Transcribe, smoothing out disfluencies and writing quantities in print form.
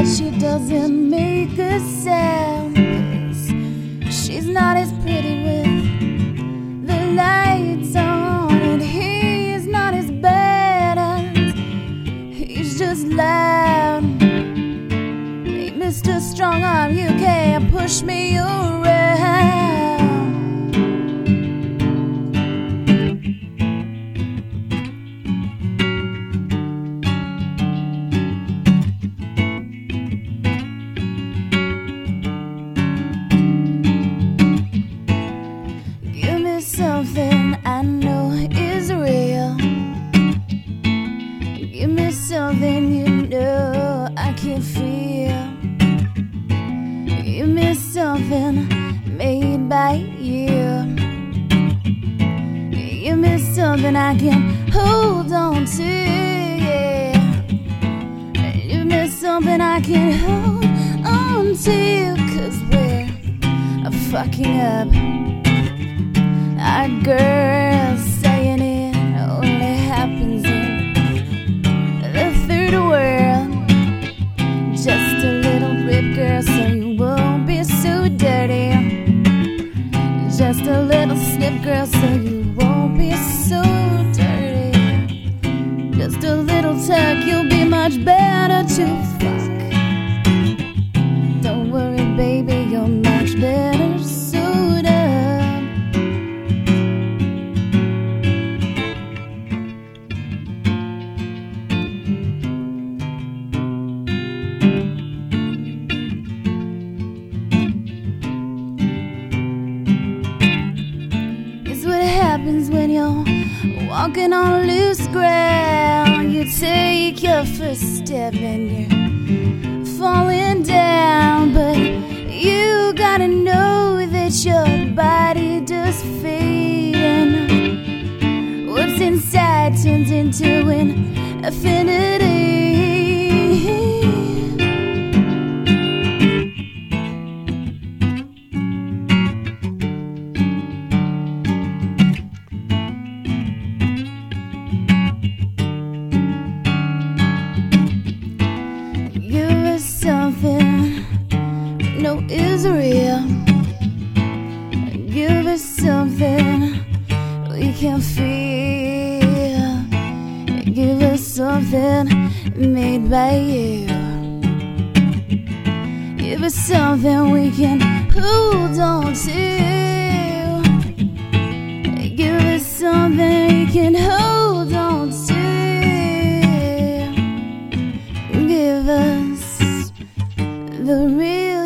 she doesn't make a sound, 'cause she's not as pretty with the lights on, and he's not as bad as he's just loud. Hey, Mr. Strong Arm, you can't push me around. Something I know is real. Give me something you know I can feel. Give me something made by you. Give me something I can hold on to, yeah. Give me something I can hold on to, 'cause we're fucking up. Our girls saying it only happens in the third world. Just a little rip, girl, so you won't be so dirty. Just a little snip, girl, so you won't be so dirty. Just a little tuck, you'll be much better to fuck. Don't worry, baby, you're much better suited up. Happens when you're walking on loose ground. You take your first step and you're falling down, but you gotta know that your body does fade, and what's inside turns into infinity. Something no is real. Give us something we can feel. Give us something made by you. Give us something we can hold on to. Give us something we can hold on to. Give us the real